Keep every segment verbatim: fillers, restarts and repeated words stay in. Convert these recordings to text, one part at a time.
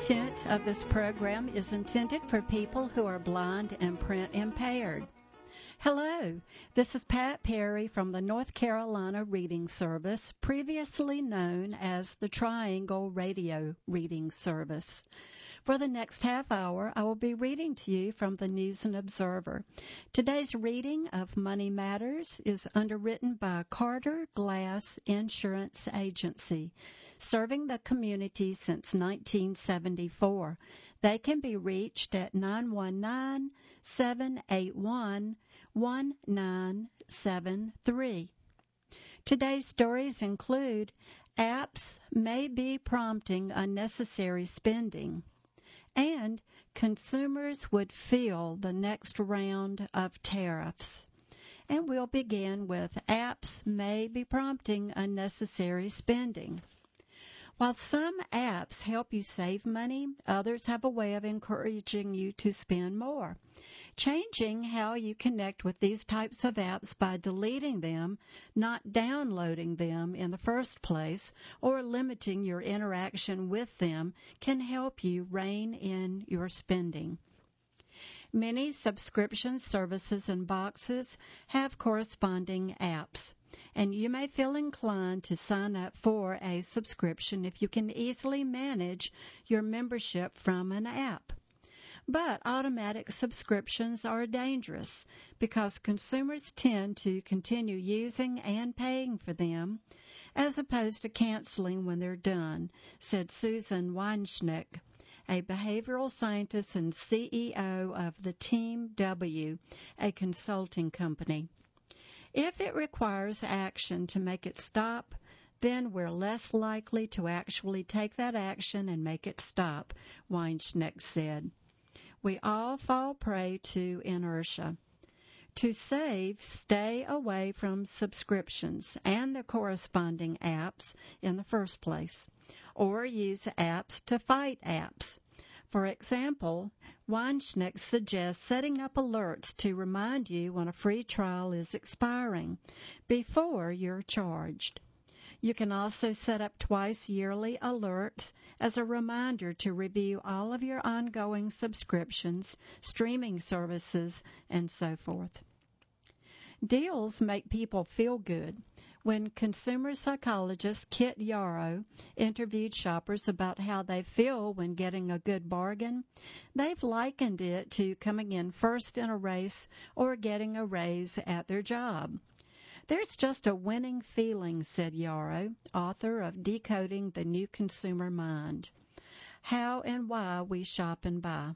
content of this program is intended for people who are blind and print impaired. Hello, this is Pat Perry from the North Carolina Reading Service, previously known as the Triangle Radio Reading Service. For the next half hour, I will be reading to you from the News and Observer. Today's reading of Money Matters is underwritten by Carter Glass Insurance Agency, serving the community since nineteen seventy-four. They can be reached at nine one nine, seven eight one, one nine seven three. Today's stories include apps may be prompting unnecessary spending, and consumers would feel the next round of tariffs. And we'll begin with apps may be prompting unnecessary spending. While some apps help you save money, others have a way of encouraging you to spend more. Changing how you connect with these types of apps by deleting them, not downloading them in the first place, or limiting your interaction with them can help you rein in your spending. Many subscription services and boxes have corresponding apps, and you may feel inclined to sign up for a subscription if you can easily manage your membership from an app. But automatic subscriptions are dangerous because consumers tend to continue using and paying for them as opposed to canceling when they're done, said Susan Weinschnick, a behavioral scientist and C E O of the Team W, a consulting company. If it requires action to make it stop, then we're less likely to actually take that action and make it stop, Weinschnick said. We all fall prey to inertia. To save, stay away from subscriptions and the corresponding apps in the first place, or use apps to fight apps. For example, Weinschnick suggests setting up alerts to remind you when a free trial is expiring before you're charged. You can also set up twice yearly alerts as a reminder to review all of your ongoing subscriptions, streaming services, and so forth. Deals make people feel good. When consumer psychologist Kit Yarrow interviewed shoppers about how they feel when getting a good bargain, they've likened it to coming in first in a race or getting a raise at their job. There's just a winning feeling, said Yarrow, author of Decoding the New Consumer Mind. How and why we shop and buy.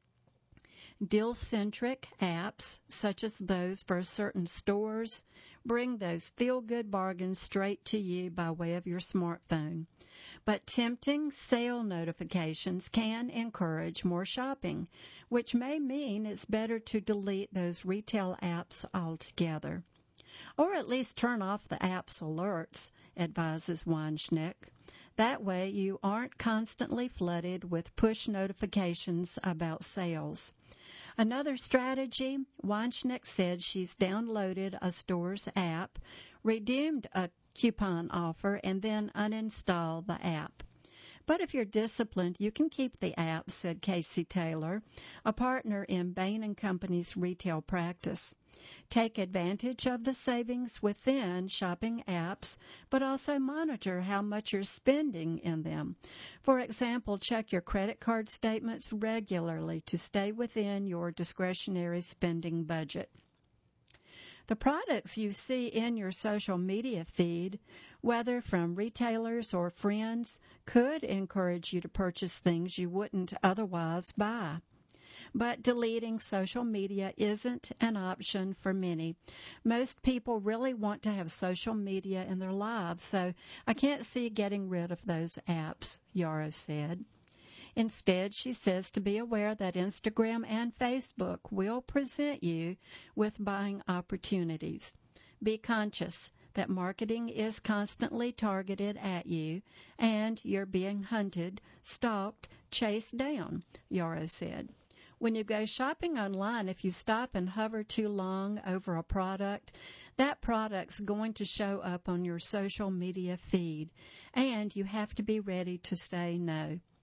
Deal-centric apps, such as those for certain stores, bring those feel-good bargains straight to you by way of your smartphone. But tempting sale notifications can encourage more shopping, which may mean it's better to delete those retail apps altogether. Or at least turn off the app's alerts, advises Weinschnick. That way you aren't constantly flooded with push notifications about sales. Another strategy, Weinschnick said she's downloaded a store's app, redeemed a coupon offer, and then uninstalled the app. But if you're disciplined, you can keep the app, said Casey Taylor, a partner in Bain and Company's retail practice. Take advantage of the savings within shopping apps, but also monitor how much you're spending in them. For example, check your credit card statements regularly to stay within your discretionary spending budget. The products you see in your social media feed, whether from retailers or friends, could encourage you to purchase things you wouldn't otherwise buy. But deleting social media isn't an option for many. Most people really want to have social media in their lives, so I can't see getting rid of those apps, Yarrow said. Instead, she says to be aware that Instagram and Facebook will present you with buying opportunities. Be conscious that marketing is constantly targeted at you and you're being hunted, stalked, chased down, Yarrow said. When you go shopping online, if you stop and hover too long over a product, that product's going to show up on your social media feed, and you have to be ready to say no.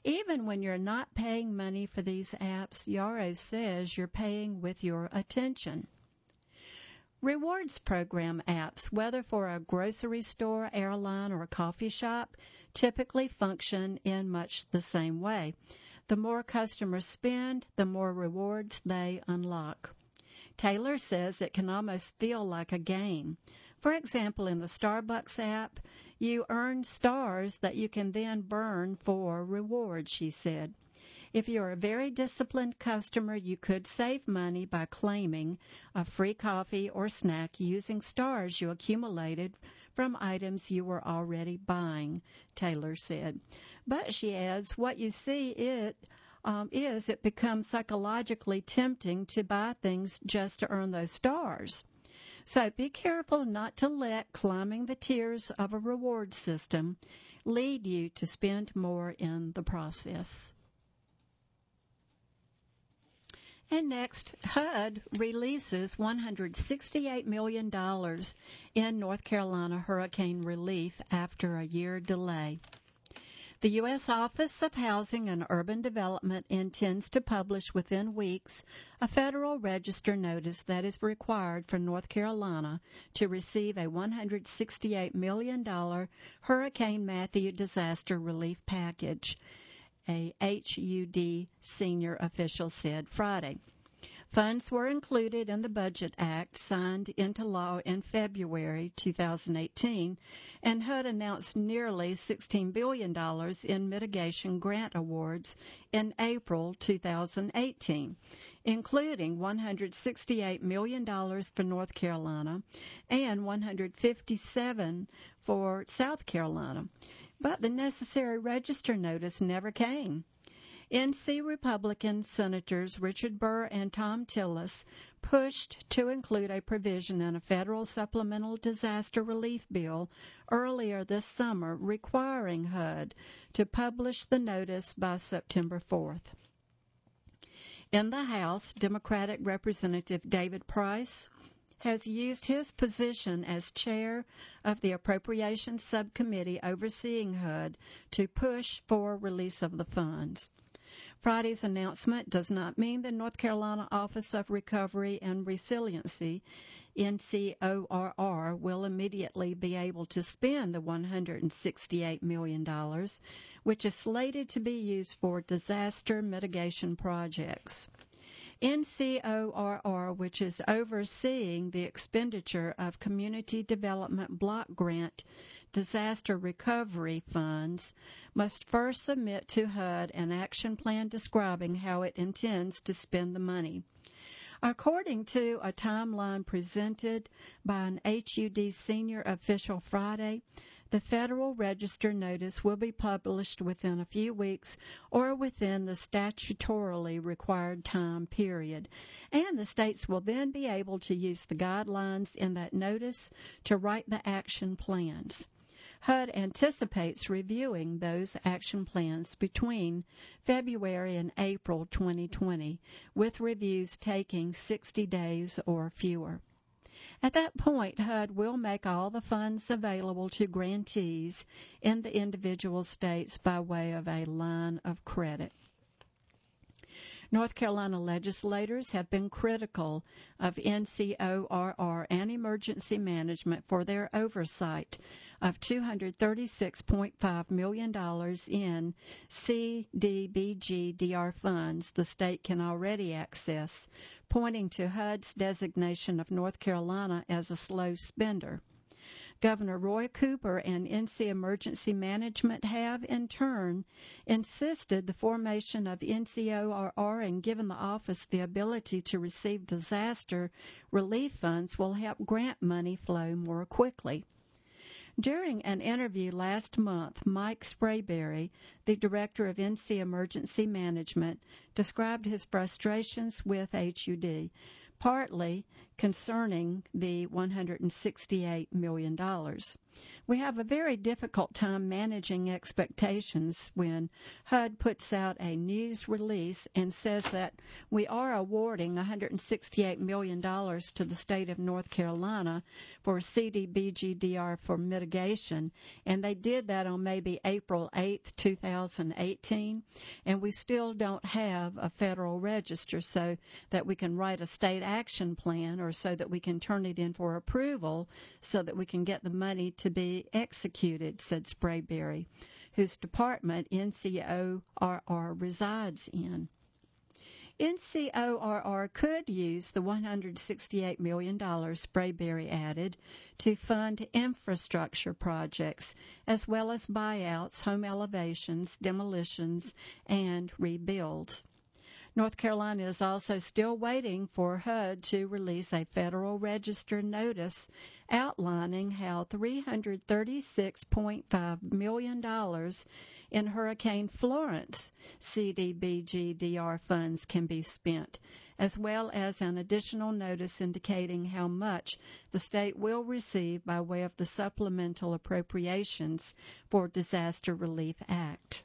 Even when you're not paying money for these apps, Yarrow says you're paying with your attention. Rewards program apps, whether for a grocery store, airline, or a coffee shop, typically function in much the same way. The more customers spend, the more rewards they unlock. Taylor says it can almost feel like a game. For example, in the Starbucks app, you earn stars that you can then burn for rewards, she said. If you're a very disciplined customer, you could save money by claiming a free coffee or snack using stars you accumulated from items you were already buying, Taylor said. But she adds, what you see it um, is it becomes psychologically tempting to buy things just to earn those stars. So be careful not to let climbing the tiers of a reward system lead you to spend more in the process. And next, H U D releases one hundred sixty-eight million dollars in North Carolina hurricane relief after a year delay. The U S Office of Housing and Urban Development intends to publish within weeks a Federal Register notice that is required for North Carolina to receive a one hundred sixty-eight million dollars Hurricane Matthew disaster relief package, a H U D senior official said Friday. Funds were included in the Budget Act signed into law in February two thousand eighteen, and H U D announced nearly sixteen billion dollars in mitigation grant awards in April two thousand eighteen, including one hundred sixty-eight million dollars for North Carolina and one hundred fifty-seven dollars for South Carolina. But the necessary register notice never came. N C Republican Senators Richard Burr and Tom Tillis pushed to include a provision in a federal supplemental disaster relief bill earlier this summer requiring H U D to publish the notice by September fourth. In the House, Democratic Representative David Price has used his position as chair of the Appropriations Subcommittee overseeing H U D to push for release of the funds. Friday's announcement does not mean the North Carolina Office of Recovery and Resiliency, N C O R R, will immediately be able to spend the one hundred sixty-eight million dollars, which is slated to be used for disaster mitigation projects. N C O R R, which is overseeing the expenditure of Community Development Block Grant disaster recovery funds, must first submit to H U D an action plan describing how it intends to spend the money. According to a timeline presented by an H U D senior official Friday, the Federal Register notice will be published within a few weeks or within the statutorily required time period, and the states will then be able to use the guidelines in that notice to write the action plans. H U D anticipates reviewing those action plans between February and April twenty twenty, with reviews taking sixty days or fewer. At that point, H U D will make all the funds available to grantees in the individual states by way of a line of credit. North Carolina legislators have been critical of N C O R R and emergency management for their oversight of two hundred thirty-six point five million dollars in C D B G D R funds the state can already access, pointing to H U D's designation of North Carolina as a slow spender. Governor Roy Cooper and N C Emergency Management have, in turn, insisted the formation of N C O R R and given the office the ability to receive disaster relief funds will help grant money flow more quickly. During an interview last month, Mike Sprayberry, the director of N C Emergency Management, described his frustrations with H U D, partly concerning the one hundred sixty-eight million dollars. We have a very difficult time managing expectations when H U D puts out a news release and says that we are awarding one hundred sixty-eight million dollars to the state of North Carolina for C D B G D R for mitigation, and they did that on maybe April eighth, two thousand eighteen, and we still don't have a federal register so that we can write a state action plan or so that we can turn it in for approval so that we can get the money to be executed, said Sprayberry, whose department N C O R R resides in. N C O R R could use the one hundred sixty-eight million dollars, Sprayberry added, to fund infrastructure projects as well as buyouts, home elevations, demolitions, and rebuilds. North Carolina is also still waiting for H U D to release a Federal Register notice outlining how three hundred thirty-six point five million dollars in Hurricane Florence C D B G D R funds can be spent, as well as an additional notice indicating how much the state will receive by way of the Supplemental Appropriations for Disaster Relief Act.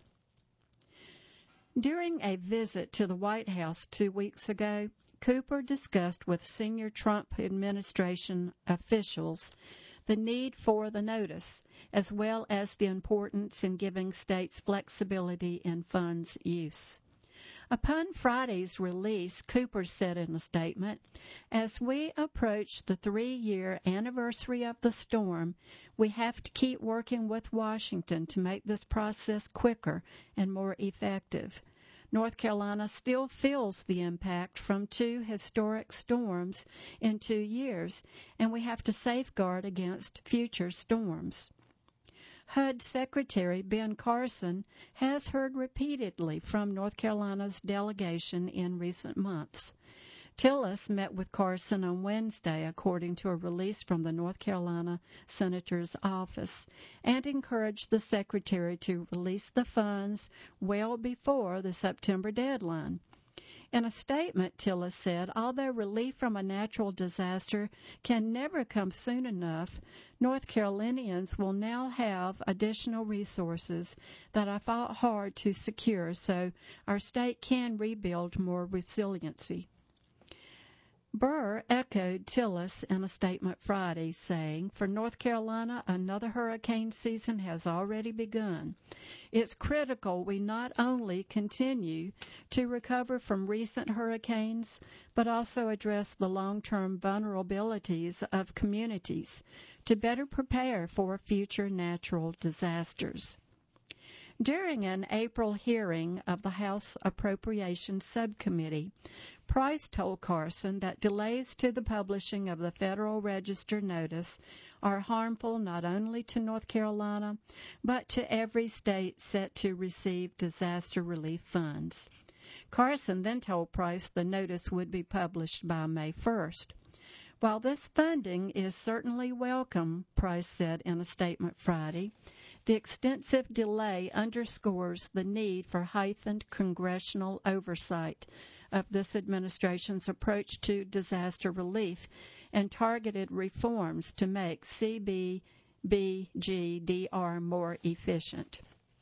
During a visit to the White House two weeks ago, Cooper discussed with senior Trump administration officials the need for the notice, as well as the importance in giving states flexibility in funds use. Upon Friday's release, Cooper said in a statement, "As we approach the three-year anniversary of the storm, we have to keep working with Washington to make this process quicker and more effective. North Carolina still feels the impact from two historic storms in two years, and we have to safeguard against future storms." H U D Secretary Ben Carson has heard repeatedly from North Carolina's delegation in recent months. Tillis met with Carson on Wednesday, according to a release from the North Carolina Senator's office, and encouraged the Secretary to release the funds well before the September deadline. In a statement, Tillis said, although relief from a natural disaster can never come soon enough, North Carolinians will now have additional resources that I fought hard to secure so our state can rebuild more resiliency. Burr echoed Tillis in a statement Friday, saying, "For North Carolina, another hurricane season has already begun. It's critical we not only continue to recover from recent hurricanes, but also address the long-term vulnerabilities of communities to better prepare for future natural disasters." During an April hearing of the House Appropriations Subcommittee, Price told Carson that delays to the publishing of the Federal Register notice are harmful not only to North Carolina, but to every state set to receive disaster relief funds. Carson then told Price the notice would be published by May first. While this funding is certainly welcome, Price said in a statement Friday, the extensive delay underscores the need for heightened congressional oversight of this administration's approach to disaster relief and targeted reforms to make C D B G D R more efficient.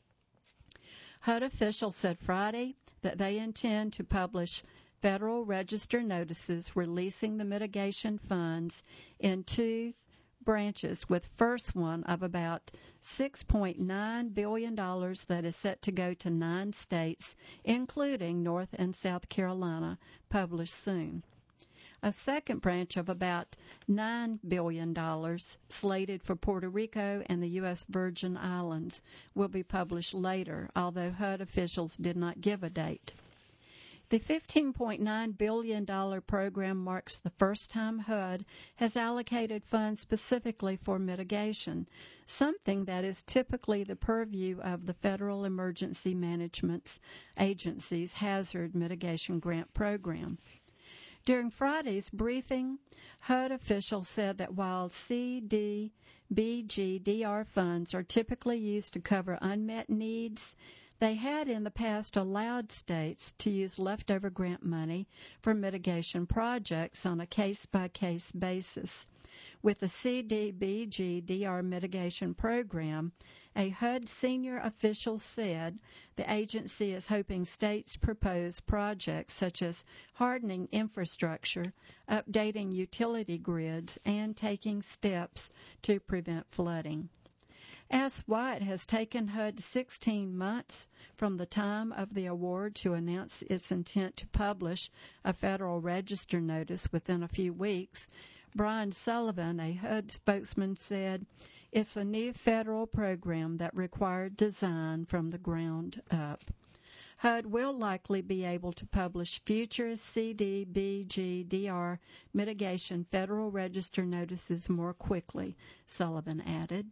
H U D officials said Friday that they intend to publish Federal Register notices releasing the mitigation funds in two branches, with first one of about six point nine billion dollars that is set to go to nine states, including North and South Carolina, published soon. A second branch of about nine billion dollars slated for Puerto Rico and the U S Virgin Islands will be published later, although H U D officials did not give a date. The fifteen point nine billion dollars program marks the first time H U D has allocated funds specifically for mitigation, something that is typically the purview of the Federal Emergency Management Agency's Hazard Mitigation Grant Program. During Friday's briefing, H U D officials said that while C D B G D R funds are typically used to cover unmet needs, they had in the past allowed states to use leftover grant money for mitigation projects on a case-by-case basis. With the C D B G D R mitigation program, a H U D senior official said the agency is hoping states propose projects such as hardening infrastructure, updating utility grids, and taking steps to prevent flooding. Ask why it has taken H U D sixteen months from the time of the award to announce its intent to publish a Federal Register notice within a few weeks. Brian Sullivan, a H U D spokesman, said, "It's a new federal program that required design from the ground up." H U D will likely be able to publish future C D B G D R mitigation Federal Register notices more quickly, Sullivan added.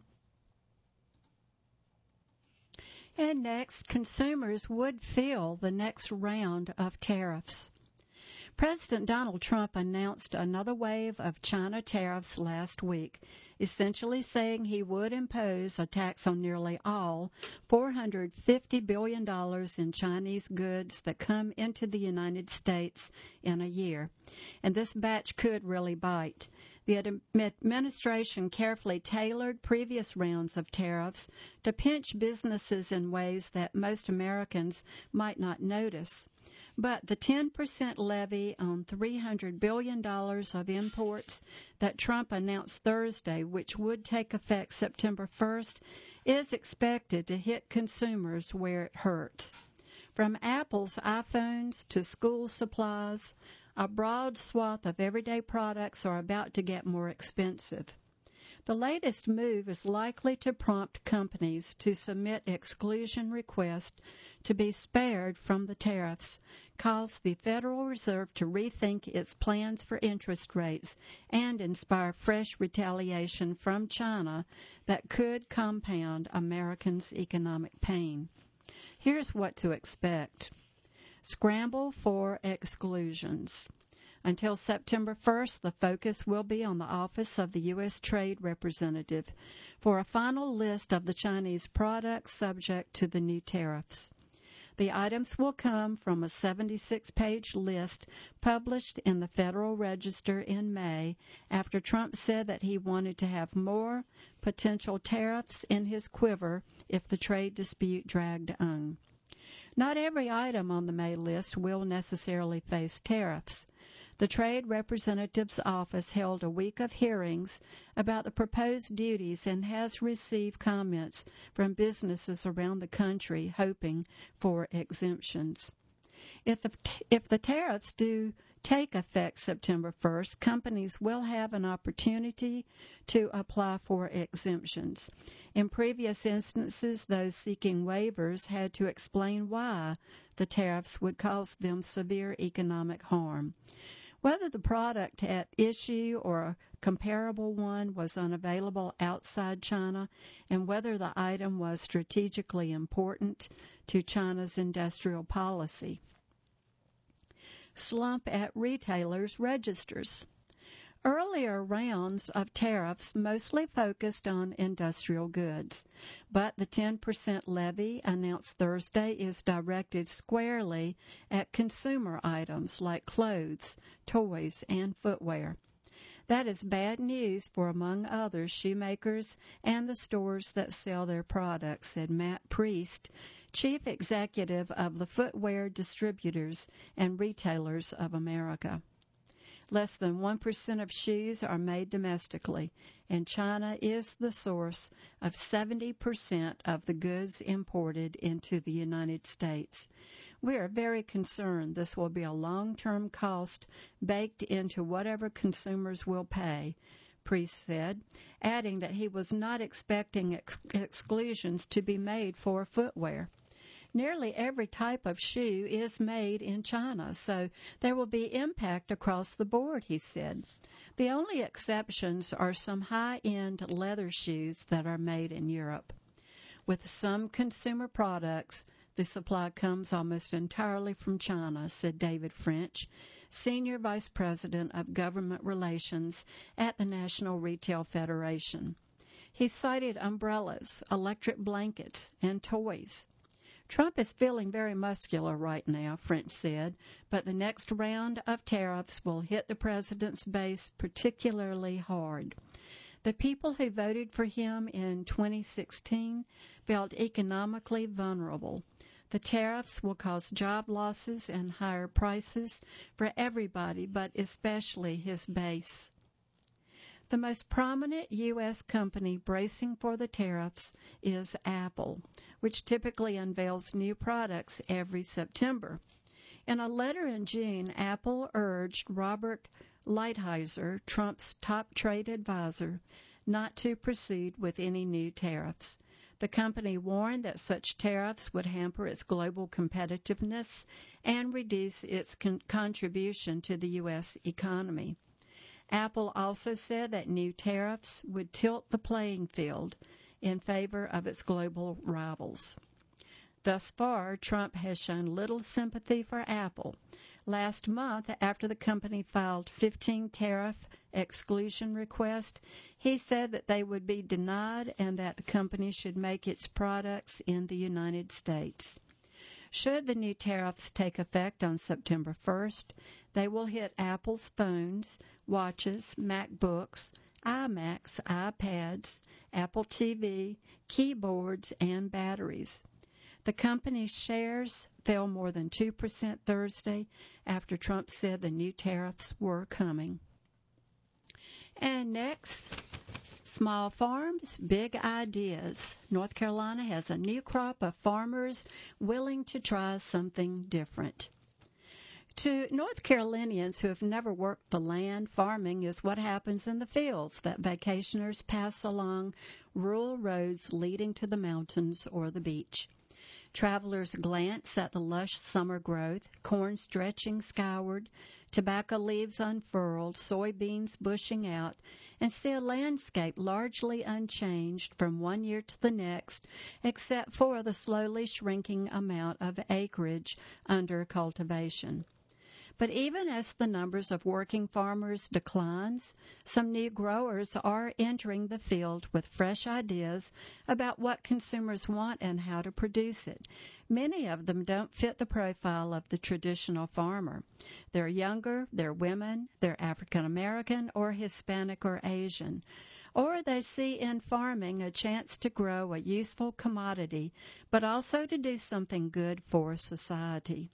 And next, consumers would feel the next round of tariffs. President Donald Trump announced another wave of China tariffs last week, essentially saying he would impose a tax on nearly all four hundred fifty billion dollars in Chinese goods that come into the United States in a year. And this batch could really bite. The administration carefully tailored previous rounds of tariffs to pinch businesses in ways that most Americans might not notice. But the ten percent levy on three hundred billion dollars of imports that Trump announced Thursday, which would take effect September first, is expected to hit consumers where it hurts. From Apple's iPhones to school supplies, a broad swath of everyday products are about to get more expensive. The latest move is likely to prompt companies to submit exclusion requests to be spared from the tariffs, cause the Federal Reserve to rethink its plans for interest rates, and inspire fresh retaliation from China that could compound Americans' economic pain. Here's what to expect. Scramble for exclusions. Until September first, the focus will be on the Office of the U S Trade Representative for a final list of the Chinese products subject to the new tariffs. The items will come from a seventy-six page list published in the Federal Register in May after Trump said that he wanted to have more potential tariffs in his quiver if the trade dispute dragged on. Not every item on the May list will necessarily face tariffs. The Trade Representative's office held a week of hearings about the proposed duties and has received comments from businesses around the country hoping for exemptions. If the, if the tariffs do take effect September first, companies will have an opportunity to apply for exemptions. In previous instances, those seeking waivers had to explain why the tariffs would cause them severe economic harm. Whether the product at issue or a comparable one was unavailable outside China, and whether the item was strategically important to China's industrial policy. Slump at retailers' registers. Earlier rounds of tariffs mostly focused on industrial goods, but the ten percent levy announced Thursday is directed squarely at consumer items like clothes, toys, and footwear. That is bad news for, among others, shoemakers and the stores that sell their products, said Matt Priest, Chief Executive of the Footwear Distributors and Retailers of America. Less than one percent of shoes are made domestically, and China is the source of seventy percent of the goods imported into the United States. We are very concerned this will be a long-term cost baked into whatever consumers will pay, Priest said, adding that he was not expecting ex- exclusions to be made for footwear. Nearly every type of shoe is made in China, so there will be impact across the board, he said. The only exceptions are some high-end leather shoes that are made in Europe. With some consumer products, the supply comes almost entirely from China, said David French, Senior Vice President of Government Relations at the National Retail Federation. He cited umbrellas, electric blankets, and toys. Trump is feeling very muscular right now, French said, but the next round of tariffs will hit the president's base particularly hard. The people who voted for him in twenty sixteen felt economically vulnerable. The tariffs will cause job losses and higher prices for everybody, but especially his base. The most prominent U S company bracing for the tariffs is Apple, which typically unveils new products every September. In a letter in June, Apple urged Robert Lighthizer, Trump's top trade advisor, not to proceed with any new tariffs. The company warned that such tariffs would hamper its global competitiveness and reduce its con- contribution to the U S economy. Apple also said that new tariffs would tilt the playing field in favor of its global rivals. Thus far, Trump has shown little sympathy for Apple. Last month, after the company filed fifteen tariff exclusion requests, he said that they would be denied and that the company should make its products in the United States. Should the new tariffs take effect on September first, they will hit Apple's phones, watches, MacBooks, iMacs, iPads, Apple T V, keyboards, and batteries. The company's shares fell more than two percent Thursday after Trump said the new tariffs were coming. And next, small farms, big ideas. North Carolina has a new crop of farmers willing to try something different. To North Carolinians who have never worked the land, farming is what happens in the fields that vacationers pass along rural roads leading to the mountains or the beach. Travelers glance at the lush summer growth, corn stretching skyward, tobacco leaves unfurled, soybeans bushing out, and see a landscape largely unchanged from one year to the next, except for the slowly shrinking amount of acreage under cultivation. But even as the numbers of working farmers declines, some new growers are entering the field with fresh ideas about what consumers want and how to produce it. Many of them don't fit the profile of the traditional farmer. They're younger, they're women, they're African American or Hispanic or Asian. Or they see in farming a chance to grow a useful commodity, but also to do something good for society.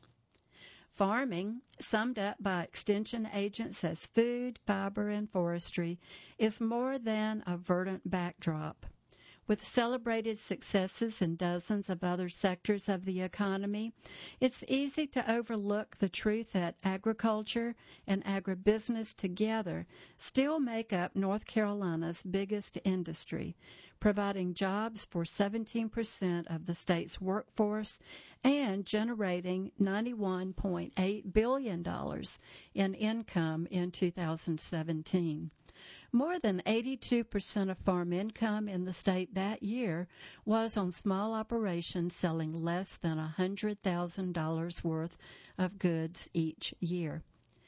Farming, summed up by extension agents as food, fiber, and forestry, is more than a verdant backdrop. With celebrated successes in dozens of other sectors of the economy, it's easy to overlook the truth that agriculture and agribusiness together still make up North Carolina's biggest industry, providing jobs for seventeen percent of the state's workforce and generating ninety-one point eight billion dollars in income in two thousand seventeen. More than eighty-two percent of farm income in the state that year was on small operations selling less than one hundred thousand dollars worth of goods each year.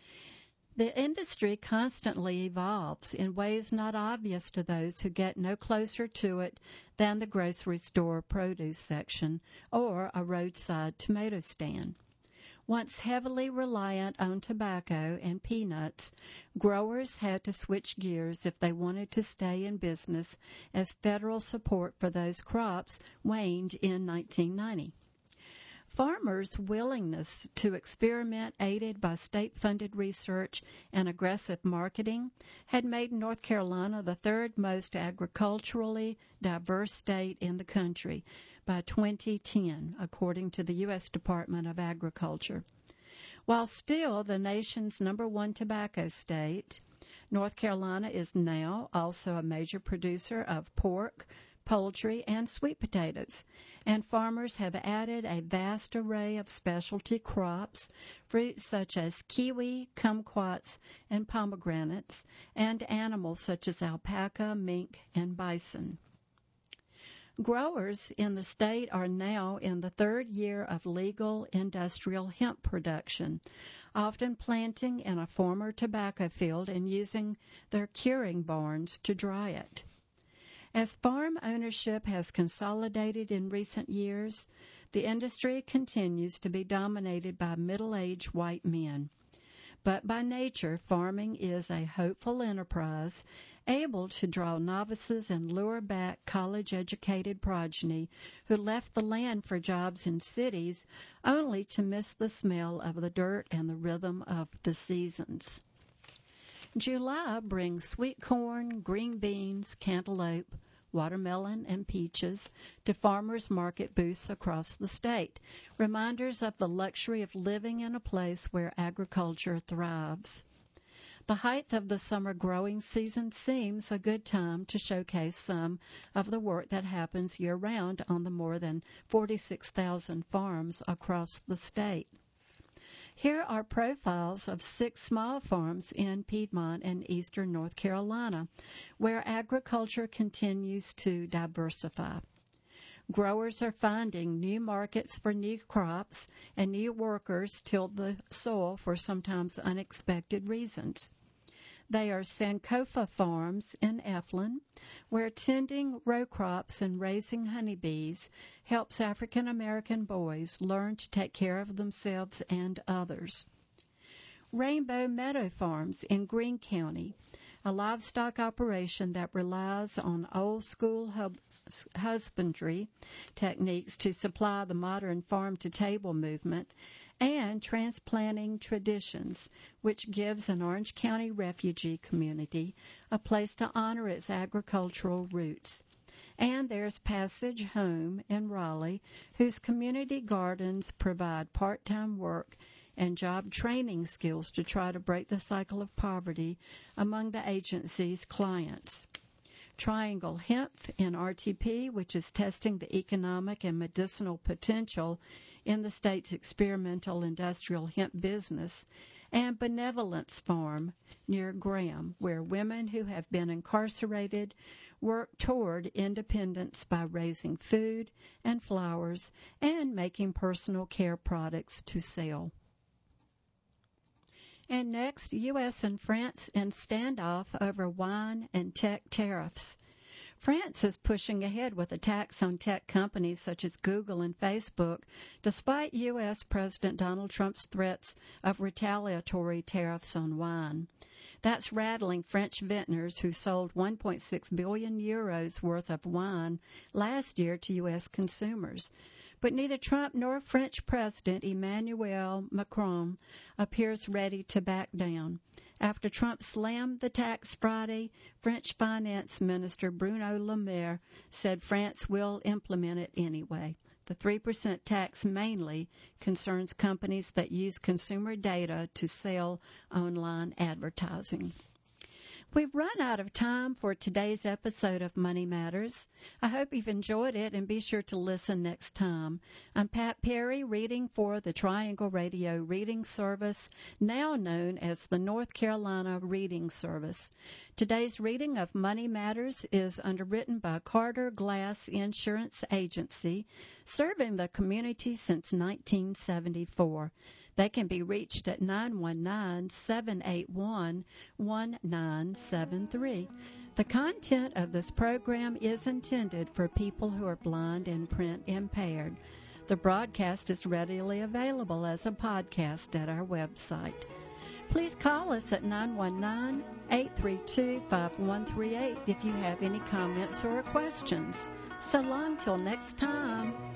The industry constantly evolves in ways not obvious to those who get no closer to it than the grocery store produce section or a roadside tomato stand. Once heavily reliant on tobacco and peanuts, growers had to switch gears if they wanted to stay in business as federal support for those crops waned in nineteen ninety. Farmers' willingness to experiment, aided by state-funded research and aggressive marketing, had made North Carolina the third most agriculturally diverse state in the country by twenty ten, according to the U S Department of Agriculture. While still the nation's number one tobacco state, North Carolina is now also a major producer of pork, poultry, and sweet potatoes, and farmers have added a vast array of specialty crops, fruits such as kiwi, kumquats, and pomegranates, and animals such as alpaca, mink, and bison. Growers in the state are now in the third year of legal industrial hemp production, often planting in a former tobacco field and using their curing barns to dry it. As farm ownership has consolidated in recent years, the industry continues to be dominated by middle-aged white men. But by nature, farming is a hopeful enterprise, able to draw novices and lure back college-educated progeny who left the land for jobs in cities only to miss the smell of the dirt and the rhythm of the seasons. July brings sweet corn, green beans, cantaloupe, watermelon, and peaches to farmers' market booths across the state, reminders of the luxury of living in a place where agriculture thrives. The height of the summer growing season seems a good time to showcase some of the work that happens year-round on the more than forty-six thousand farms across the state. Here are profiles of six small farms in Piedmont and eastern North Carolina, where agriculture continues to diversify. Growers are finding new markets for new crops, and new workers till the soil for sometimes unexpected reasons. They are Sankofa Farms in Eflin, where tending row crops and raising honeybees helps African American boys learn to take care of themselves and others. Rainbow Meadow Farms in Greene County, a livestock operation that relies on old-school hub- husbandry techniques to supply the modern farm-to-table movement, and transplanting traditions, which gives an Orange County refugee community a place to honor its agricultural roots. And there's Passage Home in Raleigh, whose community gardens provide part-time work and job training skills to try to break the cycle of poverty among the agency's clients. Triangle Hemp in R T P, which is testing the economic and medicinal potential in the state's experimental industrial hemp business, and Benevolence Farm near Graham, where women who have been incarcerated work toward independence by raising food and flowers and making personal care products to sell. And next, U S and France in standoff over wine and tech tariffs. France is pushing ahead with attacks on tech companies such as Google and Facebook, despite U S President Donald Trump's threats of retaliatory tariffs on wine. That's rattling French vintners who sold one point six billion euros worth of wine last year to U S consumers. But neither Trump nor French President Emmanuel Macron appears ready to back down. After Trump slammed the tax Friday, French Finance Minister Bruno Le Maire said France will implement it anyway. The three percent tax mainly concerns companies that use consumer data to sell online advertising. We've run out of time for today's episode of Money Matters. I hope you've enjoyed it, and be sure to listen next time. I'm Pat Perry, reading for the Triangle Radio Reading Service, now known as the North Carolina Reading Service. Today's reading of Money Matters is underwritten by Carter Glass Insurance Agency, serving the community since nineteen seventy-four. They can be reached at nine one nine, seven eight one, one nine seven three. The content of this program is intended for people who are blind and print impaired. The broadcast is readily available as a podcast at our website. Please call us at nine one nine, eight three two, five one three eight if you have any comments or questions. So long till next time.